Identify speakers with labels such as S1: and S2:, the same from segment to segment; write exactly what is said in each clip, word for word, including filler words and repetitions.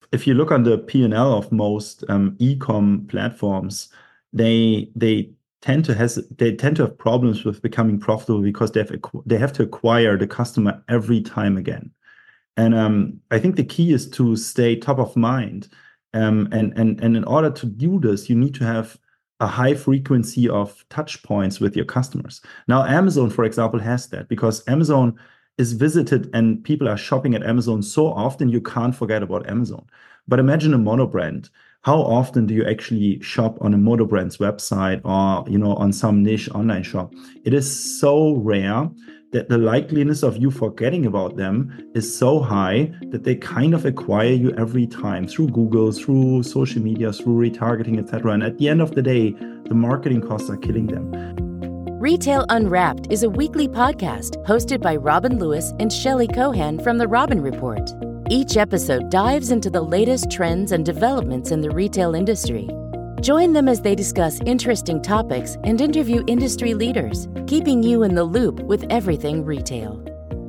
S1: if you look on the P and L of most um, e-com platforms, they they tend to has they tend to have problems with becoming profitable because they have they have to acquire the customer every time again. And um, I think the key is to stay top of mind. Um, and and and in order to do this, you need to have a high frequency of touch points with your customers. Now, Amazon, for example, has that because Amazon is visited and people are shopping at Amazon so often you can't forget about Amazon. But imagine a monobrand. How often do you actually shop on a monobrand's website or you know on some niche online shop? It is so rare that the likeliness of you forgetting about them is so high that they kind of acquire you every time through Google, through social media, through retargeting, et cetera. And at the end of the day, the marketing costs are killing them.
S2: Retail Unwrapped is a weekly podcast hosted by Robin Lewis and Shelley Cohan from The Robin Report. Each episode dives into the latest trends and developments in the retail industry. Join them as they discuss interesting topics and interview industry leaders, keeping you in the loop with everything retail.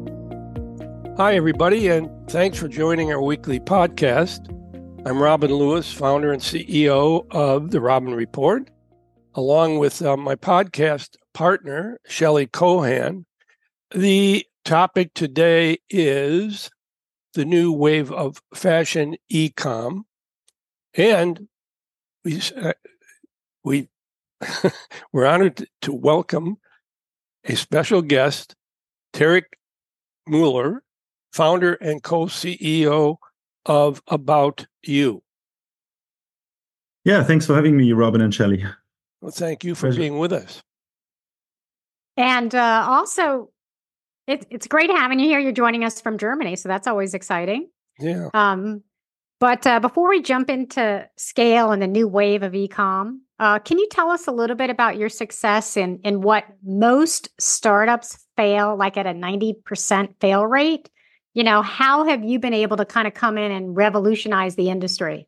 S3: Hi, everybody, and thanks for joining our weekly podcast. I'm Robin Lewis, founder and C E O of The Robin Report, along with uh, my podcast partner, Shelley Cohan. The topic today is the new wave of fashion e-com, and we uh, we we're honored to, to welcome a special guest, Tarek Mueller, founder and co-C E O of About You.
S1: Yeah, thanks for having me, Robin and Shelley.
S3: Well, thank you for
S1: Pleasure.
S3: being with us.
S4: And uh, also, it, it's great having you here. You're joining us from Germany, so that's always exciting.
S3: Yeah.
S4: Um, but uh, before we jump into scale and the new wave of e-com, uh, can you tell us a little bit about your success in, in what most startups fail, like at a ninety percent fail rate? You know, how have you been able to kind of come in and revolutionize the industry?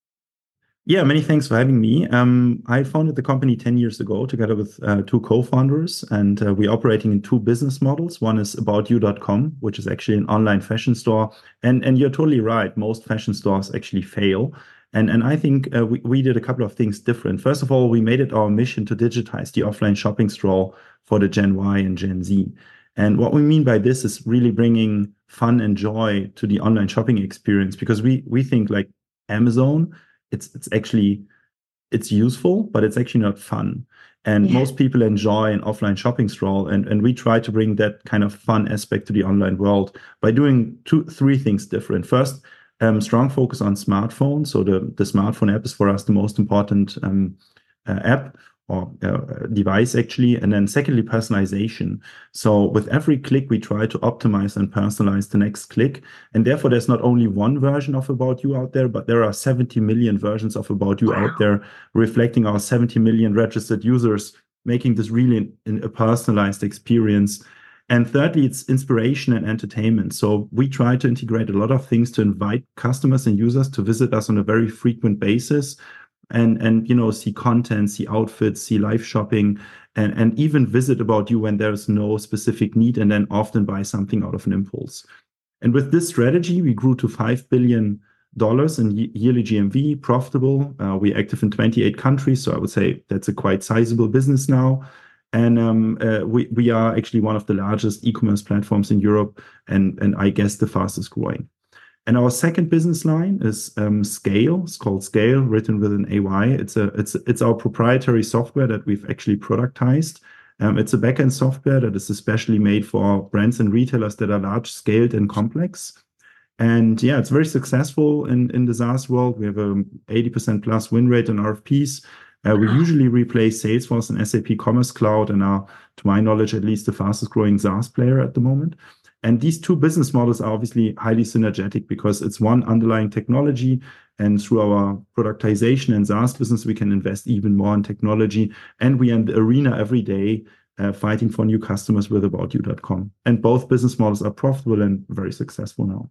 S1: Yeah, many thanks for having me. Um, I founded the company ten years ago together with uh, two co-founders, and uh, we're operating in two business models. One is about you dot com, which is actually an online fashion store. And, and you're totally right. Most fashion stores actually fail. And, and I think uh, we, we did a couple of things different. First of all, we made it our mission to digitize the offline shopping stroll for the Gen Y and Gen Z. And what we mean by this is really bringing fun and joy to the online shopping experience, because we we think like Amazon, it's it's actually it's useful, but it's actually not fun. And yeah. Most people enjoy an offline shopping stroll, and, and we try to bring that kind of fun aspect to the online world by doing two, three things different. First, um, strong focus on smartphones. So the, the smartphone app is for us the most important um, uh, app or uh, device actually. And then secondly, personalization. So with every click, we try to optimize and personalize the next click. And therefore, there's not only one version of About You out there, but there are seventy million versions of About You wow. out there, reflecting our seventy million registered users, making this really an, a personalized experience. And thirdly, it's inspiration and entertainment. So we try to integrate a lot of things to invite customers and users to visit us on a very frequent basis. And, and you know, see content, see outfits, see live shopping, and, and even visit About You when there's no specific need, and then often buy something out of an impulse. And with this strategy, we grew to five billion dollars in yearly G M V, profitable. Uh, we're active in twenty-eight countries, so I would say that's a quite sizable business now. And um, uh, we, we are actually one of the largest e-commerce platforms in Europe, and, and I guess the fastest growing. And our second business line is um, Scale. It's called Scale, written with an A Y. It's a it's it's our proprietary software that we've actually productized. Um, it's a backend software that is especially made for brands and retailers that are large scaled and complex. And yeah, it's very successful in, in the SaaS world. We have an eighty percent plus win rate on R F Ps. Uh, we usually replace Salesforce and S A P Commerce Cloud, and are, to my knowledge, at least the fastest growing SaaS player at the moment. And these two business models are obviously highly synergetic because it's one underlying technology, and through our productization and SaaS business, we can invest even more in technology. And we are in the arena every day uh, fighting for new customers with about you dot com. And both business models are profitable and very successful now.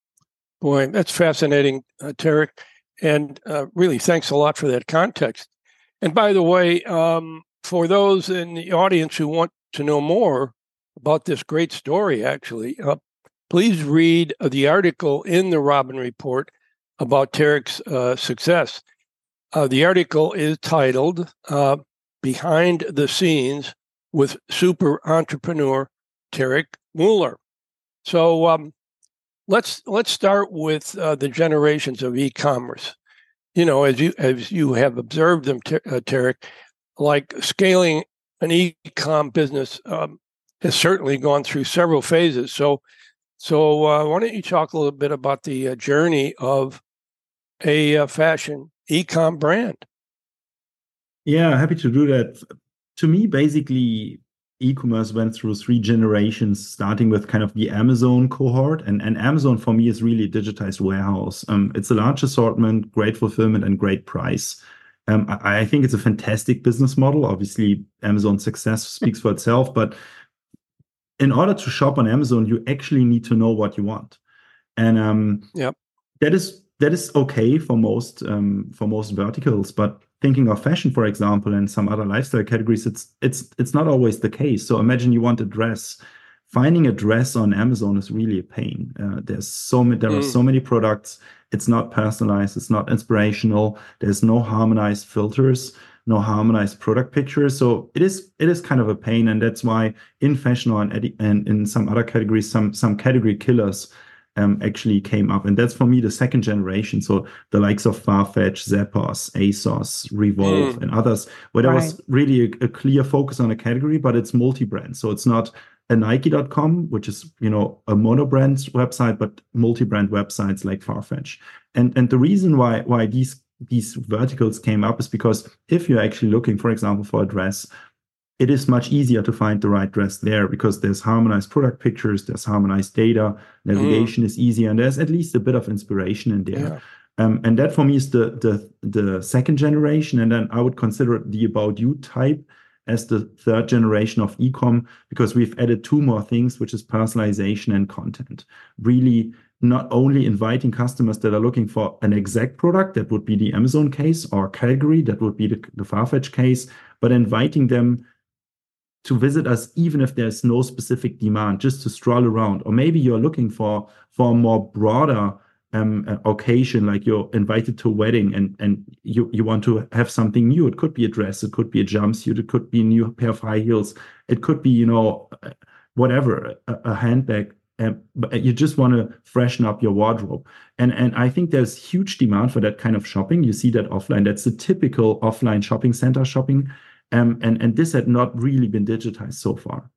S3: Boy, that's fascinating, uh, Tarek. And uh, really, thanks a lot for that context. And by the way, um, for those in the audience who want to know more about this great story, actually, uh, please read uh, the article in the Robin Report about Tarek's uh, success. Uh, the article is titled uh, Behind the Scenes with Super Entrepreneur Tarek Mueller. So um, let's let's start with uh, the generations of e-commerce. You know, as you as you have observed them, uh, Tarek, like scaling an e-com business um, has certainly gone through several phases. So, so uh, why don't you talk a little bit about the uh, journey of a uh, fashion e-com brand?
S1: Yeah, happy to do that. To me, basically, e-commerce went through three generations, starting with kind of the Amazon cohort. And, and Amazon, for me, is really a digitized warehouse. Um, it's a large assortment, great fulfillment, and great price. Um, I, I think it's a fantastic business model. Obviously, Amazon's success speaks for itself. But in order to shop on Amazon, you actually need to know what you want. And um,
S3: yep.
S1: that is that is okay for most um, for most verticals. But thinking of fashion, for example, and some other lifestyle categories, it's it's it's not always the case. So imagine you want a dress. Finding a dress on Amazon is really a pain. Uh, there's so many, there mm. are so many products. It's not personalized. It's not inspirational. There's no harmonized filters, no harmonized product pictures. So it is it is kind of a pain, and that's why in fashion or in, and in some other categories, some some category killers Um, actually came up. And that's for me the second generation. So the likes of Farfetch, Zappos, ASOS, Revolve, mm. and others, where there right. was really a, a clear focus on a category, but it's multi-brand. So it's not a Nike dot com, which is, you know, a mono-brand website, but multi-brand websites like Farfetch. And and the reason why why these these verticals came up is because if you're actually looking, for example, for a dress, it is much easier to find the right dress there because there's harmonized product pictures, there's harmonized data, navigation mm. is easier, and there's at least a bit of inspiration in there. Yeah. Um, and that for me is the, the the second generation. And then I would consider the About You type as the third generation of e-com, because we've added two more things, which is personalization and content. Really not only inviting customers that are looking for an exact product, that would be the Amazon case, or category, that would be the, the Farfetch case, but inviting them to visit us even if there's no specific demand, just to stroll around. Or maybe you're looking for for a more broader um, occasion, like you're invited to a wedding and, and you, you want to have something new. It could be a dress, it could be a jumpsuit, it could be a new pair of high heels, it could be, you know, whatever, a, a handbag. Um, but you just want to freshen up your wardrobe. And, and I think there's huge demand for that kind of shopping. You see that offline. That's the typical offline shopping center shopping. Um, and, and this had not really been digitized so far.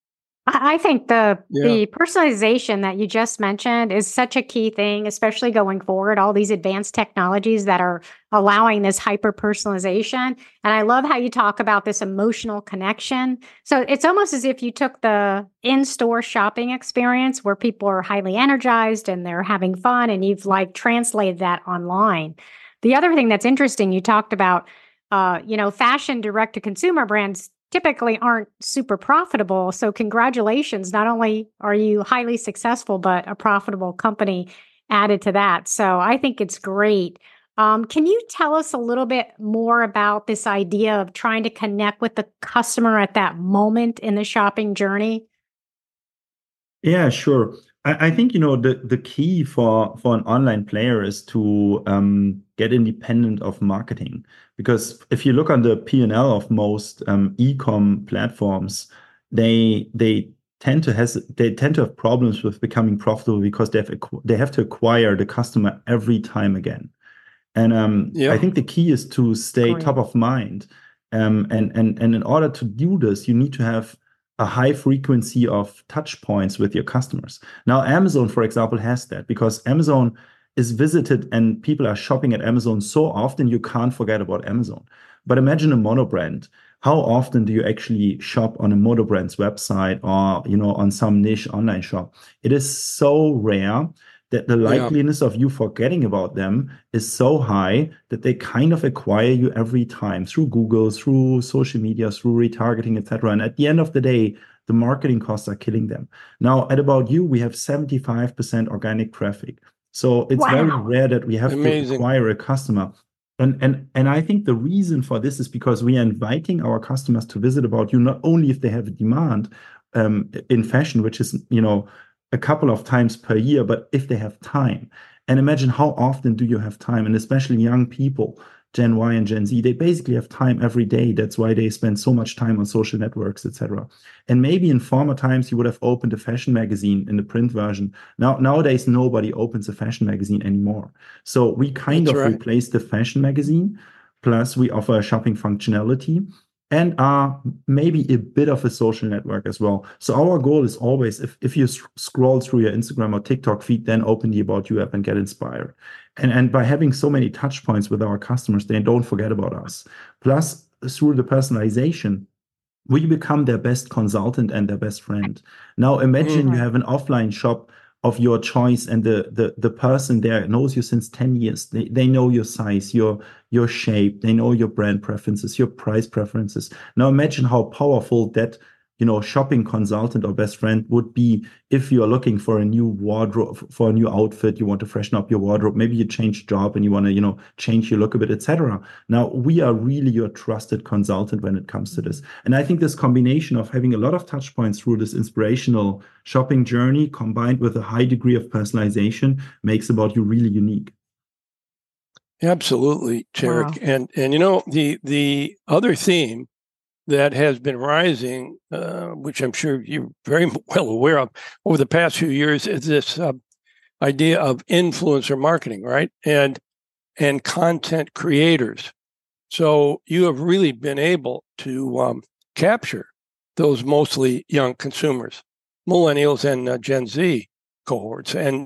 S4: I think the yeah. the personalization that you just mentioned is such a key thing, especially going forward, all these advanced technologies that are allowing this hyper personalization. And I love how you talk about this emotional connection. So it's almost as if you took the in-store shopping experience where people are highly energized and they're having fun, and you've like translated that online. The other thing that's interesting, you talked about Uh, you know, fashion direct-to-consumer brands typically aren't super profitable. So congratulations. Not only are you highly successful, but a profitable company added to that. So I think it's great. Um, can you tell us a little bit more about this idea of trying to connect with the customer at that moment in the shopping journey?
S1: Yeah, sure. I, I think, you know, the, the key for, for an online player is to um, get independent of marketing. Because if you look on the P and L of most um, e-com platforms, they they tend to has they tend to have problems with becoming profitable because they have they have to acquire the customer every time again. And um, yeah. I think the key is to stay Great. top of mind. Um, and and and in order to do this, you need to have a high frequency of touch points with your customers. Now, Amazon, for example, has that because Amazon is visited and people are shopping at Amazon so often you can't forget about Amazon. But imagine a monobrand. How often do you actually shop on a monobrand's website or, you know, on some niche online shop? It is so rare that the likeliness yeah. of you forgetting about them is so high that they kind of acquire you every time through Google, through social media, through retargeting, et cetera. And at the end of the day, the marketing costs are killing them. Now, at About You, we have seventy-five percent organic traffic. So it's wow. very rare that we have Amazing. to acquire a customer. And, and, and I think the reason for this is because we are inviting our customers to visit About You, not only if they have a demand um, in fashion, which is, you know, a couple of times per year, but if they have time. And imagine how often do you have time, and especially young people, Gen Y and Gen Z, they basically have time every day. That's why they spend so much time on social networks, et cetera. And maybe in former times, you would have opened a fashion magazine in the print version. Now, nowadays, nobody opens a fashion magazine anymore. So we kind That's of right. replaced the fashion magazine. Plus, we offer a shopping functionality and are maybe a bit of a social network as well. So our goal is always, if, if you sc- scroll through your Instagram or TikTok feed, then open the About You app and get inspired. And, and by having so many touch points with our customers, they don't forget about us. Plus, through the personalization, we become their best consultant and their best friend. Now, imagine mm-hmm. you have an offline shop of your choice, and the, the the person there knows you since ten years. They they know your size, your your shape, they know your brand preferences, your price preferences. Now imagine how powerful that, you know, shopping consultant or best friend would be if you are looking for a new wardrobe, for a new outfit, you want to freshen up your wardrobe, maybe you change job and you want to, you know, change your look a bit, et cetera. Now we are really your trusted consultant when it comes to this. And I think this combination of having a lot of touch points through this inspirational shopping journey combined with a high degree of personalization makes About You really unique.
S3: Absolutely, Tarek. Wow. And and you know, the the other theme that has been rising, uh, which I'm sure you're very well aware of over the past few years, is this uh, idea of influencer marketing, right? And and content creators. So you have really been able to um, capture those mostly young consumers, millennials and uh, Gen Z cohorts, and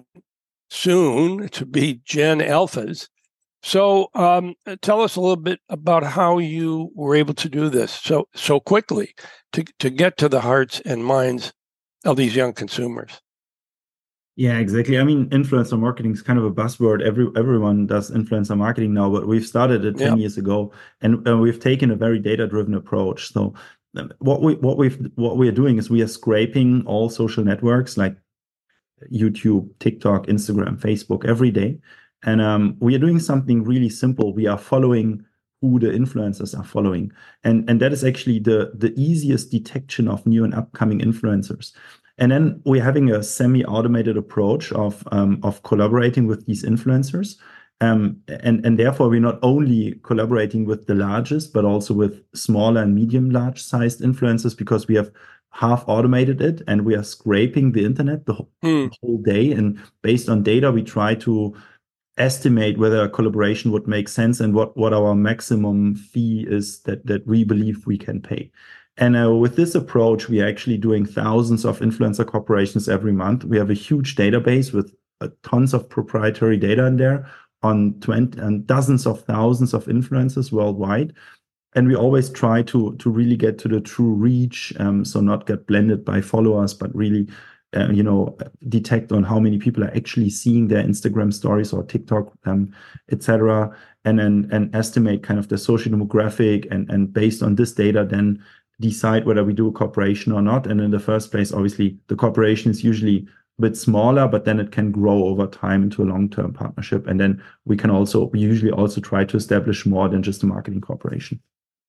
S3: soon to be Gen Alphas. So um, tell us a little bit about how you were able to do this so so quickly to, to get to the hearts and minds of these young consumers.
S1: Yeah, exactly. I mean, influencer marketing is kind of a buzzword. Every everyone does influencer marketing now, but we've started it ten yep. years ago, and uh, we've taken a very data-driven approach. So um, what we what we've what we are doing is we are scraping all social networks like YouTube, TikTok, Instagram, Facebook every day. And um, we are doing something really simple. We are following who the influencers are following. And, and that is actually the, the easiest detection of new and upcoming influencers. And then we're having a semi-automated approach of, um, of collaborating with these influencers. Um, and, and therefore, we're not only collaborating with the largest, but also with smaller and medium large sized influencers, because we have half automated it and we are scraping the internet the whole, hmm. the whole day. And based on data, we try to estimate whether a collaboration would make sense and what, what our maximum fee is that, that we believe we can pay. And uh, with this approach, we are actually doing thousands of influencer corporations every month. We have a huge database with uh, tons of proprietary data in there on twenty and dozens of thousands of influencers worldwide. And we always try to, to really get to the true reach, um, so not get blended by followers, but really Uh, you know, detect on how many people are actually seeing their Instagram stories or TikTok, um, et cetera, and then and estimate kind of the social demographic, and and based on this data, then decide whether we do a cooperation or not. And in the first place, obviously, the cooperation is usually a bit smaller, but then it can grow over time into a long-term partnership. And then we can also we usually also try to establish more than just a marketing cooperation.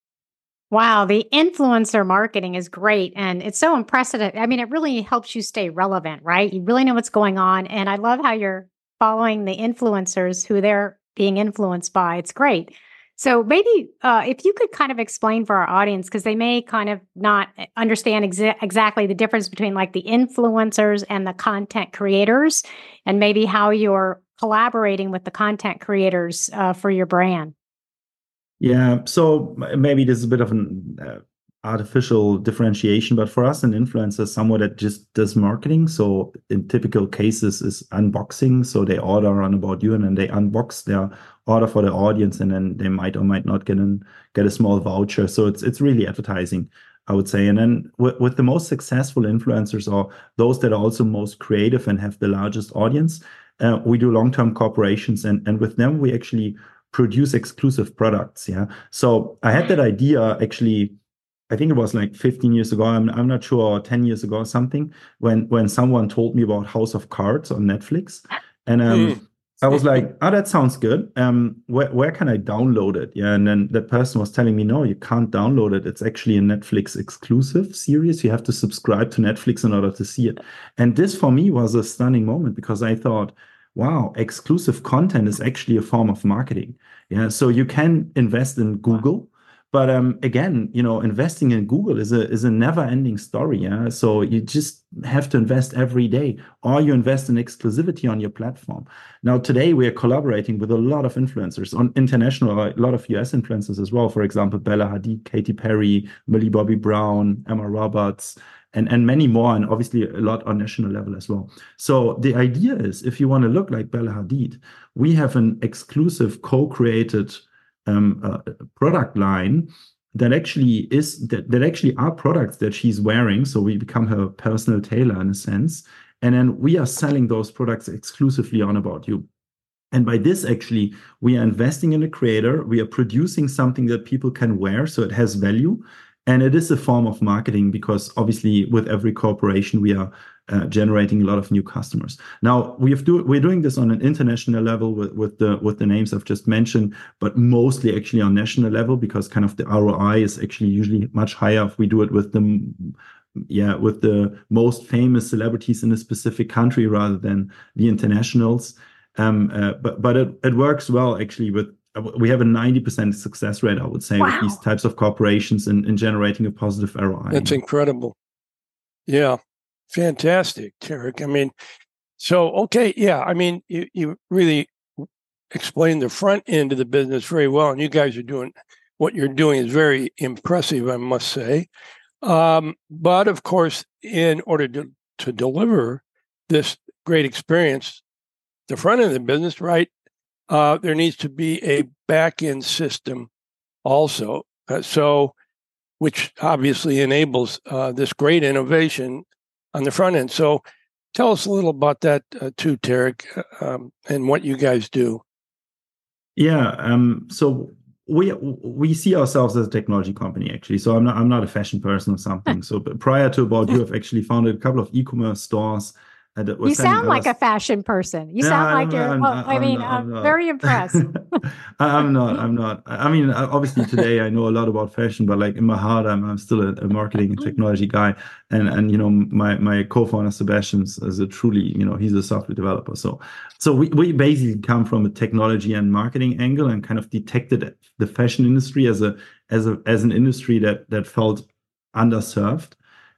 S4: Wow, the influencer marketing is great. And it's so impressive. I mean, it really helps you stay relevant, right? You really know what's going on. And I love how you're following the influencers who they're being influenced by. It's great. So maybe uh, if you could kind of explain for our audience, because they may kind of not understand exa- exactly the difference between like the influencers and the content creators, and maybe how you're collaborating with the content creators uh, for your brand.
S1: Yeah, so maybe this is a bit of an uh, artificial differentiation, but for us, an influencer is someone that just does marketing. So in typical cases is unboxing. So they order on About You and then they unbox their order for the audience, and then they might or might not get an, get a small voucher. So it's it's really advertising, I would say. And then with, with the most successful influencers, or those that are also most creative and have the largest audience, uh, we do long-term cooperations, and and with them we actually produce exclusive products. Yeah. So I had that idea actually, I think it was like fifteen years ago. I'm I'm not sure, or ten years ago or something, when when someone told me about House of Cards on Netflix. And um, mm. I was like, oh, that sounds good. Um, where, where can I download it? Yeah. And then that person was telling me, no, you can't download it. It's actually a Netflix exclusive series. You have to subscribe to Netflix in order to see it. And this for me was a stunning moment, because I thought, wow, exclusive content is actually a form of marketing. Yeah, so you can invest in Google, but um, again, you know, investing in Google is a is a never-ending story. Yeah, so you just have to invest every day, or you invest in exclusivity on your platform. Now, today we are collaborating with a lot of influencers on international, a lot of U S influencers as well. For example, Bella Hadid, Katy Perry, Millie Bobby Brown, Emma Roberts, and and many more, and obviously a lot on national level as well. So the idea is, if you want to look like Bella Hadid, we have an exclusive co-created um, uh, product line that actually is that, that actually are products that she's wearing. So we become her personal tailor in a sense, and then we are selling those products exclusively on About You. And by this, actually, we are investing in a creator. We are producing something that people can wear, so it has value. And it is a form of marketing because obviously with every corporation, we are uh, generating a lot of new customers. Now, we have do, we're doing this on an international level with, with, the, with the names I've just mentioned, but mostly actually on national level because kind of the R O I is actually usually much higher if we do it with the, yeah, with the most famous celebrities in a specific country rather than the internationals. Um, uh, but but it, it works well actually with, we have a ninety percent success rate, I would say,
S4: wow.
S1: with these types of corporations in, in generating a positive R O I.
S3: That's incredible. Yeah, fantastic, Tarek. I mean, so, okay, yeah, I mean, you, you really explained the front end of the business very well, and you guys are doing, what you're doing is very impressive, I must say. Um, but, of course, in order to, to deliver this great experience, the front end of the business, right, Uh, there needs to be a back-end system also, uh, so which obviously enables uh, this great innovation on the front end. So tell us a little about that uh, too, Tarek, um, and what you guys do.
S1: Yeah, um, so we we see ourselves as a technology company, actually. So I'm not I'm not a fashion person or something. So but prior to About You, I've actually founded a couple of e-commerce stores.
S4: You sound like a fashion person. You
S1: no,
S4: sound like
S1: I'm,
S4: you're,
S1: I'm,
S4: well,
S1: I'm,
S4: I mean,
S1: I'm,
S4: I'm,
S1: I'm
S4: very impressed.
S1: I'm not, I'm not. I mean, obviously today I know a lot about fashion, but like in my heart, I'm, I'm still a, a marketing and technology guy. And, and, you know, my, my co-founder, Sebastian, is a truly, you know, he's a software developer. So, so we, we basically come from a technology and marketing angle and kind of detected the fashion industry as a, as a, as an industry that, that felt underserved.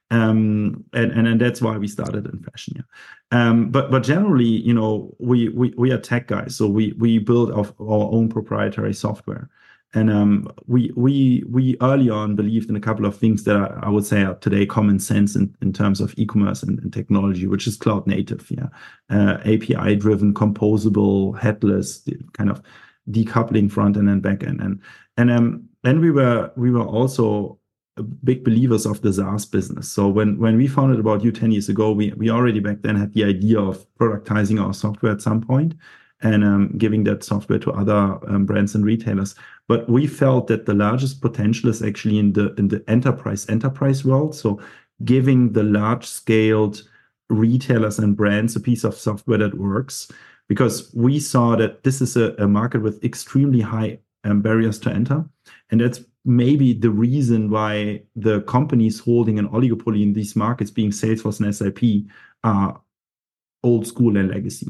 S1: Um, and, and and that's why we started in fashion. Yeah. Um, but but generally, you know, we we we are tech guys, so we we build our, our own proprietary software, and um, we we we early on believed in a couple of things that are, I would say are today common sense in, in terms of e-commerce and, and technology, which is cloud native, yeah, uh, A P I driven, composable, headless, kind of decoupling front end and back end, and and um, then we were we were also big believers of the SaaS business. So when when we founded About You ten years ago, we we already back then had the idea of productizing our software at some point and um, giving that software to other um, brands and retailers. But we felt that the largest potential is actually in the in the enterprise enterprise world. So giving the large scaled retailers and brands a piece of software that works, because we saw that this is a, a market with extremely high um, barriers to enter, and that's maybe the reason why the companies holding an oligopoly in these markets, being Salesforce and S A P, are old school and legacy.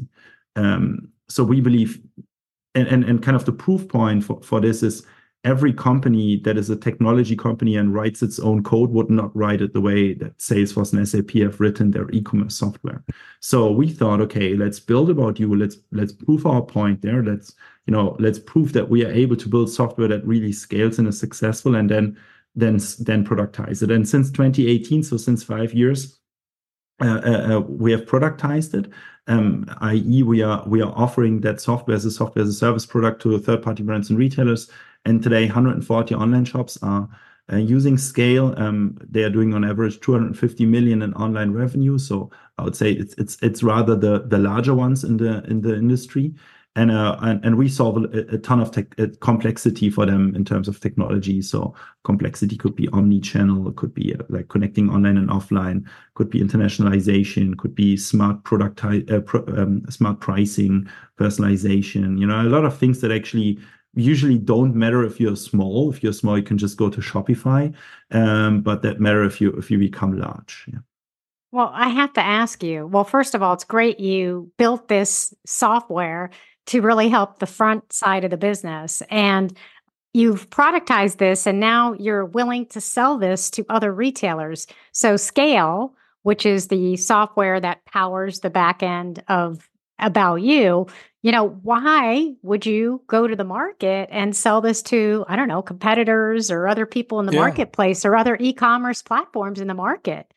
S1: Um, so we believe, and, and, and kind of the proof point for, for this is every company that is a technology company and writes its own code would not write it the way that Salesforce and S A P have written their e-commerce software. So we thought, okay, let's build About You. Let's let's prove our point there. Let's you know let's prove that we are able to build software that really scales and is successful, and then then then productize it. And since twenty eighteen, so since five years, uh, uh, we have productized it. Um, that is, we are we are offering that software as a software as a service product to third-party brands and retailers. And today, one hundred forty online shops are uh, using Scale. Um, they are doing on average two hundred fifty million in online revenue. So I would say it's it's it's rather the the larger ones in the in the industry. And uh, and, and we solve a, a ton of tech, uh, complexity for them in terms of technology. So complexity could be omni-channel, it could be uh, like connecting online and offline, could be internationalization, could be smart product, uh, pro, um, smart pricing, personalization. You know, a lot of things that actually usually don't matter if you're small. If you're small, you can just go to Shopify, um, but that matter if you if you become large. Yeah.
S4: Well, I have to ask you. Well, first of all, it's great you built this software to really help the front side of the business. And you've productized this, and now you're willing to sell this to other retailers. So, Scale, which is the software that powers the back end of About You, you know, why would you go to the market and sell this to, I don't know, competitors or other people in the
S3: Yeah.
S4: marketplace or other e commerce platforms in the market?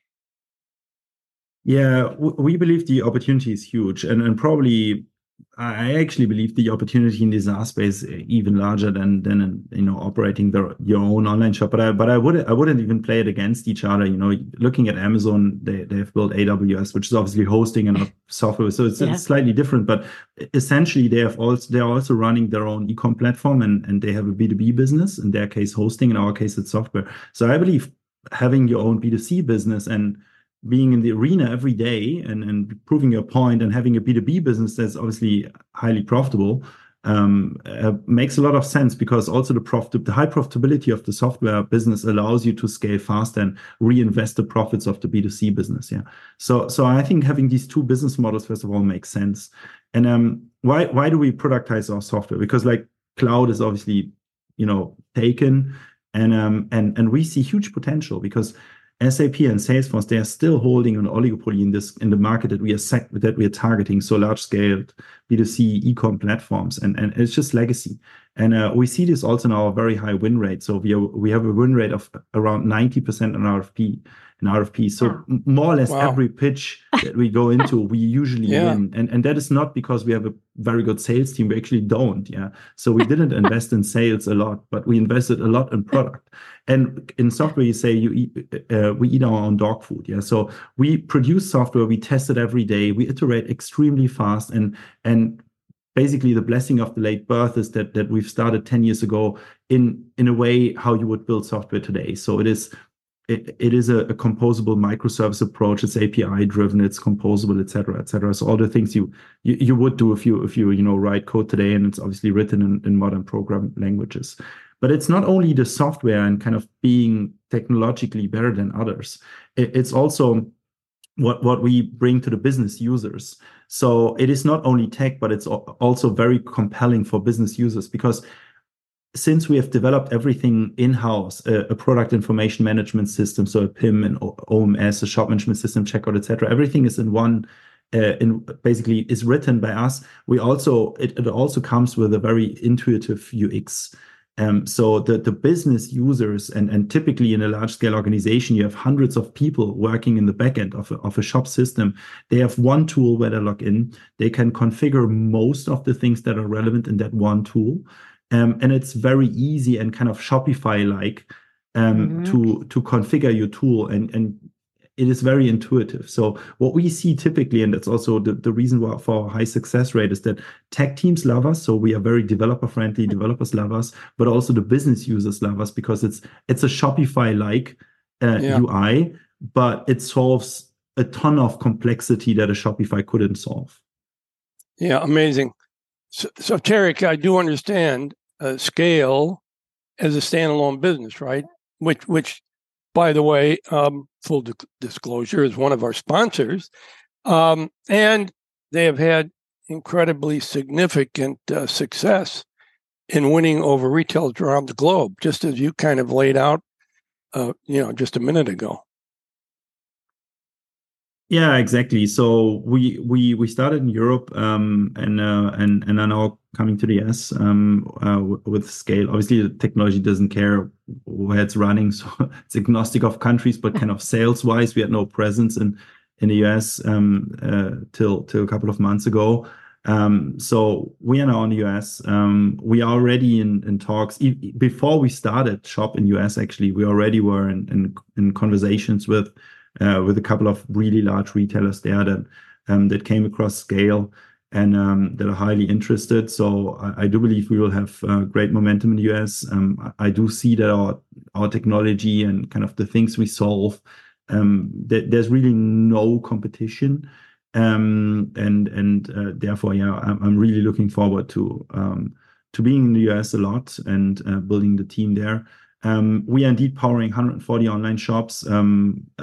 S1: Yeah, w- we believe the opportunity is huge, and and probably I actually believe the opportunity in the SaaS space even larger than than you know operating the, your own online shop. But I but I would I wouldn't even play it against each other. You know, looking at Amazon, they they've built A W S, which is obviously hosting and not software, so it's,
S4: Yeah.
S1: it's slightly different. But essentially, they have also they are also running their own e-com platform, and and they have a B two B business. In their case, hosting. In our case, it's software. So I believe having your own B two C business and being in the arena every day and, and proving your point and having a B two B business that's obviously highly profitable um, uh, makes a lot of sense, because also the profit, the high profitability of the software business allows you to scale fast and reinvest the profits of the B two C business. Yeah. So, so I think having these two business models, first of all, makes sense. And um, why, why do we productize our software? Because like cloud is obviously, you know, taken, and, um, and, and we see huge potential, because S A P and Salesforce, they are still holding an oligopoly in this in the market that we are sec- that we are targeting. So large scale B two C e-com platforms, and, and it's just legacy. And uh, we see this also in our very high win rate. So we are, we have a win rate of around ninety percent in R F P. In R F P, so
S4: Wow.
S1: m- more or less
S3: Wow.
S1: every pitch that we go into, we usually
S3: Yeah.
S1: win. And and that is not because we have a very good sales team. We actually don't. Yeah. So we didn't invest in sales a lot, but we invested a lot in product. And in software, you say you eat, uh, we eat our own dog food. Yeah. So we produce software, we test it every day, we iterate extremely fast, and and basically the blessing of the late birth is that that we've started ten years ago in in a way how you would build software today. So it is it, it is a, a composable microservice approach. It's A P I driven, it's composable, et cetera, et cetera. So all the things you you, you would do if you if you you know write code today, and it's obviously written in, in modern program languages. But it's not only the software and kind of being technologically better than others. It, it's also what what we bring to the business users. So it is not only tech, but it's also very compelling for business users, because since we have developed everything in-house, a, a product information management system, so a P I M, an O M S, a shop management system, checkout, et cetera, everything is in one, uh, in basically is written by us. We also, it, it also comes with a very intuitive U X. Um, so the, the business users, and, and typically in a large scale organization, you have hundreds of people working in the backend of a, of a shop system. They have one tool where they log in. They can configure most of the things that are relevant in that one tool. Um, and it's very easy and kind of Shopify-like um,
S4: Mhm.
S1: to to configure your tool, and and it is very intuitive. So what we see typically, and that's also the, the reason why for our high success rate, is that tech teams love us. So we are very developer friendly, developers love us, but also the business users love us, because it's it's a Shopify-like uh,
S3: Yeah.
S1: U I, but it solves a ton of complexity that a Shopify couldn't solve.
S3: Yeah, amazing. So, so Tarek, I do understand uh, Scale as a standalone business, right? Which, which, by the way, um, full di- disclosure, is one of our sponsors, um, and they have had incredibly significant uh, success in winning over retailers around the globe, just as you kind of laid out, uh, you know, just a minute ago.
S1: Yeah, exactly. So we we we started in Europe, um, and uh, and and are now coming to the U S um, uh, with Scale. Obviously, the technology doesn't care where it's running, so it's agnostic of countries. But kind of sales wise, we had no presence in in the U S um, uh, till till a couple of months ago. Um, so we are now in the U S. Um, we are already in in talks. E- before we started shop in U S, actually, we already were in in, in conversations with. Uh, with a couple of really large retailers there that um, that came across Scale, and um, that are highly interested. So I, I do believe we will have uh, great momentum in the U S. Um, I, I do see that our our technology and kind of the things we solve, um, that there's really no competition, um, and and uh, therefore, yeah, I'm, I'm really looking forward to um, to being in the U S a lot and uh, building the team there. Um, we are indeed powering one hundred forty online shops. Um,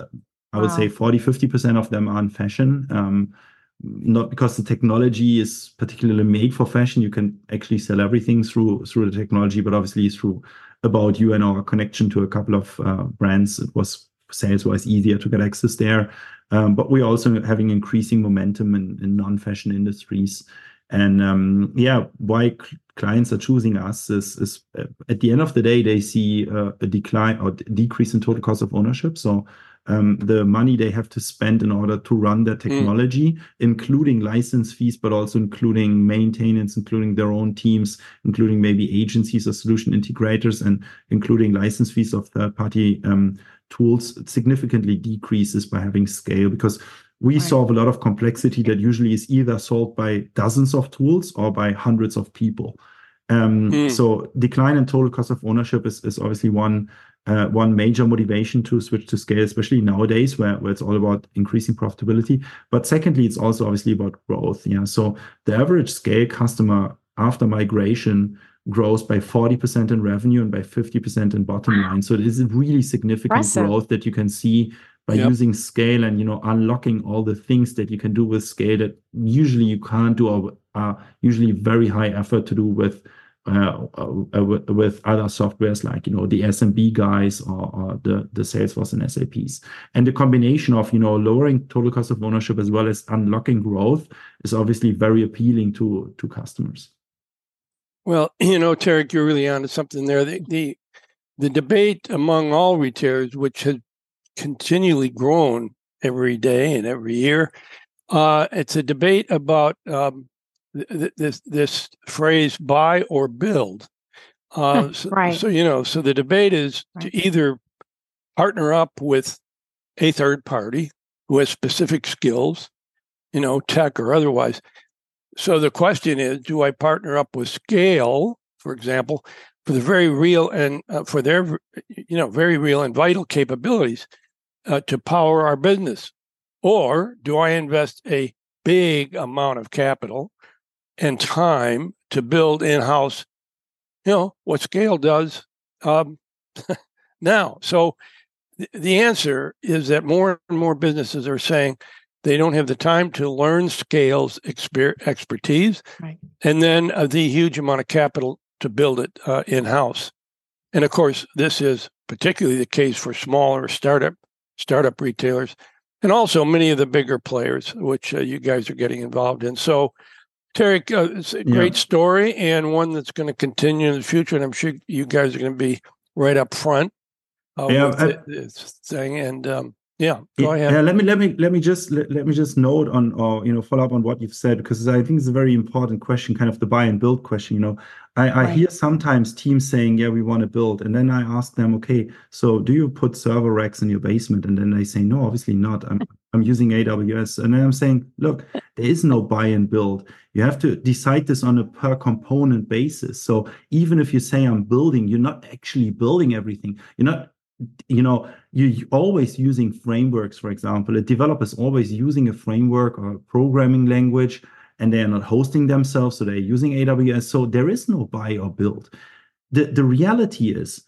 S1: I would
S4: Wow.
S1: say forty, fifty percent of them are in fashion. Um, not because the technology is particularly made for fashion. You can actually sell everything through through the technology, but obviously through About You and our connection to a couple of uh, brands, it was sales-wise easier to get access there. Um, but we're also having increasing momentum in, in non-fashion industries. And um, yeah, why c- clients are choosing us is, is uh, at the end of the day, they see uh, a decline or d- decrease in total cost of ownership. So um, the money they have to spend in order to run their technology, mm. including license fees, but also including maintenance, including their own teams, including maybe agencies or solution integrators, and including license fees of third-party um, tools, significantly decreases by having scale, because we right. solve a lot of complexity that usually is either solved by dozens of tools or by hundreds of people. Um, mm. So decline in total cost of ownership is, is obviously one uh, one major motivation to switch to scale, especially nowadays where, where it's all about increasing profitability. But secondly, it's also obviously about growth. Yeah. So the average scale customer after migration grows by forty percent in revenue and by fifty percent in bottom line. So it is a really significant Impressive. growth that you can see by yep. using scale and, you know, unlocking all the things that you can do with scale that usually you can't do, or are usually very high effort to do with uh, uh, with other softwares like, you know, the S M B guys or, or the, the Salesforce and S A Ps. And the combination of, you know, lowering total cost of ownership as well as unlocking growth is obviously very appealing to, to customers.
S3: Well, you know, Tarek, you're really onto something there. The, the, the debate among all retailers, which has continually grown every day and every year, uh, it's a debate about um, th- this this phrase "buy or build." Uh, so,
S4: right.
S3: so you know, so the debate is right. to either partner up with a third party who has specific skills, you know, tech or otherwise. So the question is, do I partner up with Scale, for example, for the very real and uh, for their, you know, very real and vital capabilities uh, to power our business? Or do I invest a big amount of capital and time to build in-house, you know, what Scale does um, now? So th- the answer is that more and more businesses are saying they don't have the time to learn Scale's exper- expertise, right. and then uh, the huge amount of capital to build it uh, in-house. And of course, this is particularly the case for smaller startup startup retailers, and also many of the bigger players, which uh, you guys are getting involved in. So, Tarek, uh, it's a great yeah. story, and one that's going to continue in the future. And I'm sure you guys are going to be right up front uh, yeah, with I, this thing. And um, yeah, go
S1: yeah,
S3: ahead.
S1: Yeah, let me let me let me just let, let me just note on, or you know, follow up on what you've said, because I think it's a very important question, kind of the buy and build question. You know, I, I right. hear sometimes teams saying, "Yeah, we want to build," and then I ask them, "Okay, so do you put server racks in your basement?" And then they say, "No, obviously not. I'm I'm using A W S." And then I'm saying, "Look, there is no buy and build. You have to decide this on a per component basis. So even if you say I'm building, you're not actually building everything. You're not." You know, you're always using frameworks, for example. A developer is always using a framework or a programming language, and they are not hosting themselves, so they're using A W S. So there is no buy or build. The, the reality is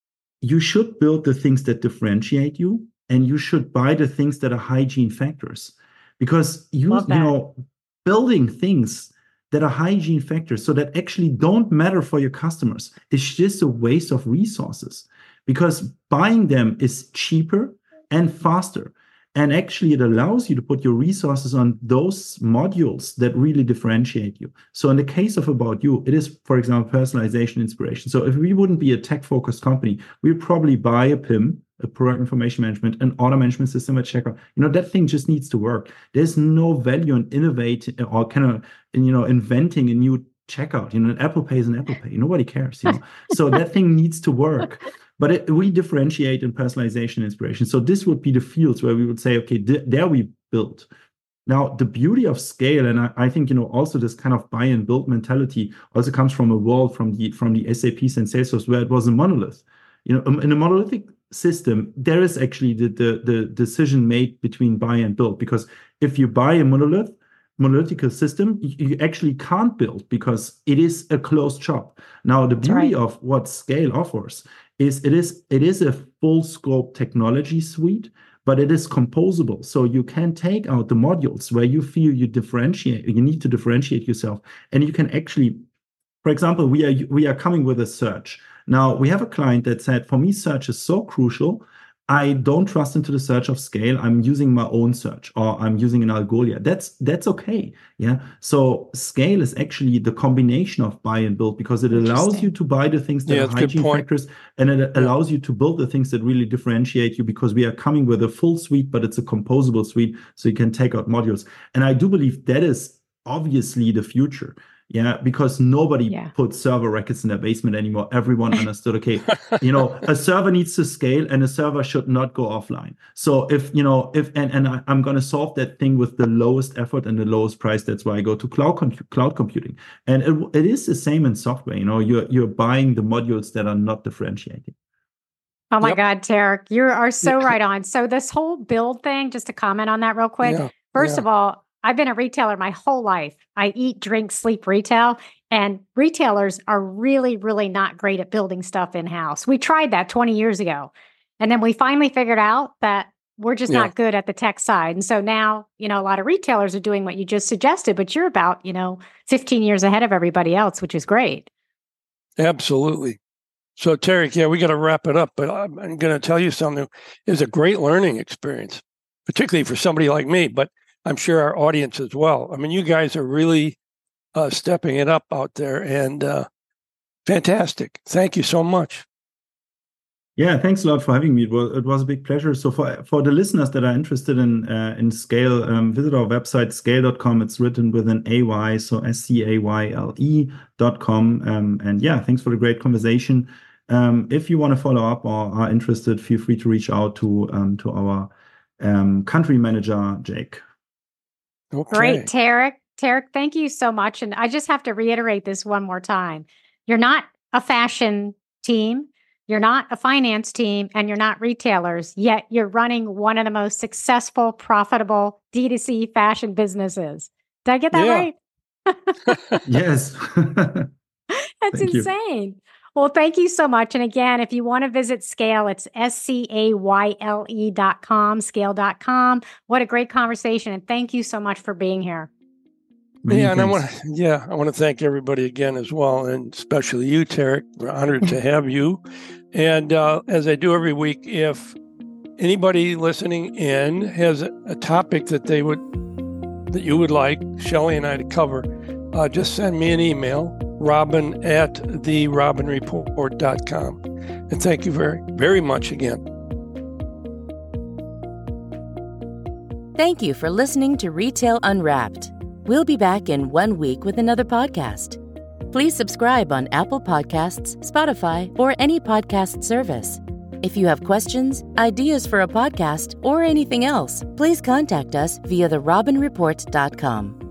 S1: you should build the things that differentiate you, and you should buy the things that are hygiene factors. Because you, you know, building things that are hygiene factors so that actually don't matter for your customers is just a waste of resources. Because buying them is cheaper and faster. And actually, it allows you to put your resources on those modules that really differentiate you. So in the case of About You, it is, for example, personalization inspiration. So if we wouldn't be a tech-focused company, we'd probably buy a P I M, a product information management, an order management system at checkout. You know, that thing just needs to work. There's no value in innovating or kind of, you know, inventing a new checkout. You know, an Apple Pay is an Apple Pay. Nobody cares, you know. So that thing needs to work. But it, we differentiate in personalization and inspiration. So this would be the fields where we would say, okay, th- there we build. Now, the beauty of Scale, and I, I think, you know, also this kind of buy and build mentality also comes from a world from the from the S A Ps and Salesforce where it was a monolith. You know, in a monolithic system, there is actually the, the, the decision made between buy and build. Because if you buy a monolith, monolithic system, you actually can't build because it is a closed shop. Now, the beauty right. of what Scale offers is it is it is a full scope technology suite, but it is composable. So you can take out the modules where you feel you differentiate, you need to differentiate yourself, and you can actually, for example, we are we are coming with a search. Now we have a client that said, for me, search is so crucial. I don't trust into the search of Scale. I'm using my own search, or I'm using an Algolia. That's that's okay. Yeah. So Scale is actually the combination of buy and build, because it allows you to buy the things that
S3: yeah,
S1: are hygiene factors, and it yeah. allows you to build the things that really differentiate you, because we are coming with a full suite, but it's a composable suite, so you can take out modules. And I do believe that is obviously the future. Yeah, because nobody yeah. put server records in their basement anymore. Everyone understood, okay, you know, a server needs to scale, and a server should not go offline. So if, you know, if, and, and I, I'm going to solve that thing with the lowest effort and the lowest price, that's why I go to cloud com- cloud computing. And it, it is the same in software. You know, you're, you're buying the modules that are not differentiating.
S4: Oh my
S3: yep.
S4: God, Tarek, you are so right on. So this whole build thing, just to comment on that real quick.
S3: Yeah.
S4: First
S3: yeah.
S4: of all, I've been a retailer my whole life. I eat, drink, sleep retail, and retailers are really, really not great at building stuff in-house. We tried that twenty years ago, and then we finally figured out that we're just yeah. not good at the tech side. And so now, you know, a lot of retailers are doing what you just suggested, but you're about, you know, fifteen years ahead of everybody else, which is great.
S3: Absolutely. So, Tarek, yeah, we got to wrap it up, but I'm, I'm going to tell you something. It was a great learning experience, particularly for somebody like me, but I'm sure our audience as well. I mean, you guys are really uh, stepping it up out there, and uh, fantastic. Thank you so much.
S1: Yeah, thanks a lot for having me. It was, it was a big pleasure. So for for the listeners that are interested in uh, in Scale, um, visit our website, scale dot com. It's written with an A Y, so S C A Y L E dot com. Um, and yeah, thanks for the great conversation. Um, if you want to follow up or are interested, feel free to reach out to um, to our um, country manager, Jake.
S4: Okay. Great, Tarek. Tarek, thank you so much. And I just have to reiterate this one more time. You're not a fashion team, you're not a finance team, and you're not retailers, yet you're running one of the most successful, profitable D two C fashion businesses. Did I get that
S3: yeah.
S4: right?
S1: Yes.
S4: That's thank insane. You. Well, thank you so much. And again, if you want to visit Scale, it's S C A Y L E dot com, scale dot com. What a great conversation. And thank you so much for being here.
S3: Many yeah, thanks. and I want to, yeah, I want to thank everybody again as well, and especially you, Tarek. We're honored to have you. And uh, as I do every week, if anybody listening in has a topic that they would, that you would like Shelley and I to cover, uh, just send me an email. Robin at the robin report dot com. And thank you very, very much again.
S2: Thank you for listening to Retail Unwrapped. We'll be back in one week with another podcast. Please subscribe on Apple Podcasts, Spotify, or any podcast service. If you have questions, ideas for a podcast, or anything else, please contact us via the robin report dot com.